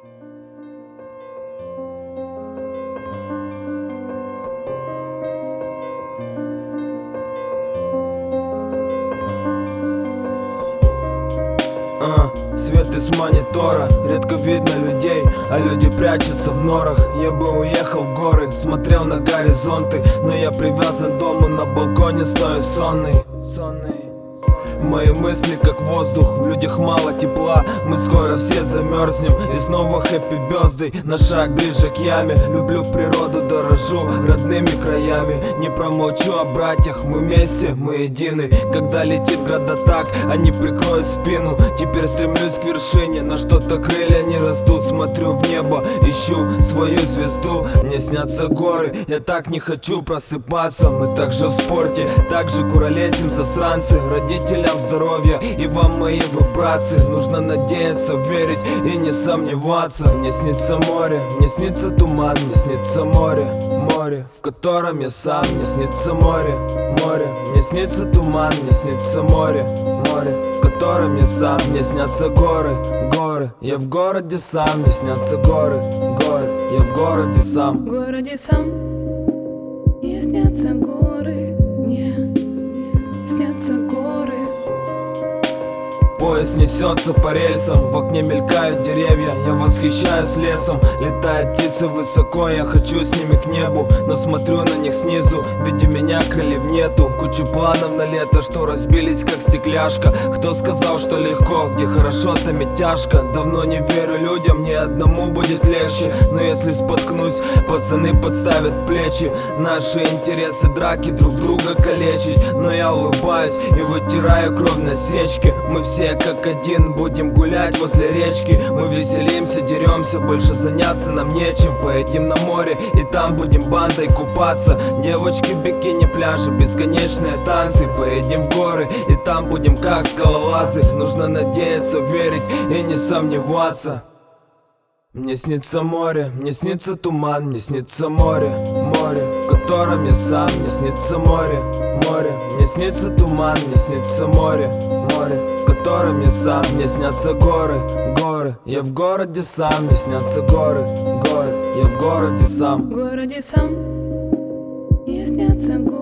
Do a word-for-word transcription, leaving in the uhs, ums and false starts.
А, свет из монитора, редко видно людей, а люди прячутся в норах. Я бы уехал в горы, смотрел на горизонты, но я привязан к дому, на балконе стою сонный. Мои мысли как воздух, в людях мало тепла. Мы скоро все замерзнем, и снова хэппи бёздэй. На шаг ближе к яме, люблю природу, дорожу родными краями. Не промолчу о братьях, мы вместе, мы едины. Когда летит градатак, они прикроют спину. Теперь стремлюсь к вершине, на что-то крылья не растут. Смотрю в небо, ищу свою звезду. Мне снятся горы, я так не хочу просыпаться. Мы также в спорте, также куролесим засранцы. Родителям здоровья и вам мои вибрации. Нужно надеяться, верить и не сомневаться. Мне снится море, мне снится туман, мне снится море, море, в котором я сам. Мне снится море, море, мне снится туман, мне снится море, море, в котором я сам. Мне снятся горы, горы, я в городе сам. Мне снятся горы, горы, я в городе сам. В городе сам, мне снятся горы, мне снятся горы. Поезд несется по рельсам, в окне мелькают деревья. Я восхищаюсь лесом, летают птицы высоко. Я хочу с ними к небу, но смотрю на них снизу. Ведь у меня крыльев нету, кучу планов на лето, что разбились как стекляшка. Кто сказал, что легко, где хорошо, там и тяжко. Давно не верю людям, ни одному будет легче. Но если споткнусь, пацаны подставят плечи. Наши интересы драки друг друга калечить. Но я улыбаюсь и вытираю кровь на сечке. Мы все как один будем гулять возле речки. Мы веселимся, деремся, больше заняться нам нечем. Поедем на море и там будем бандой купаться. Девочки, бикини, пляжи, бесконечные танцы. Поедем в горы и там будем как скалолазы. Нужно надеяться, верить и не сомневаться. Мне снится море, мне снится туман, мне снится море, море, в котором я сам. Мне снится море, море, мне снится туман, мне снится море, море, в котором я сам. Мне снятся горы, горы, я в городе сам. Мне снятся горы, горы, я в городе сам. В городе сам, мне снятся горы.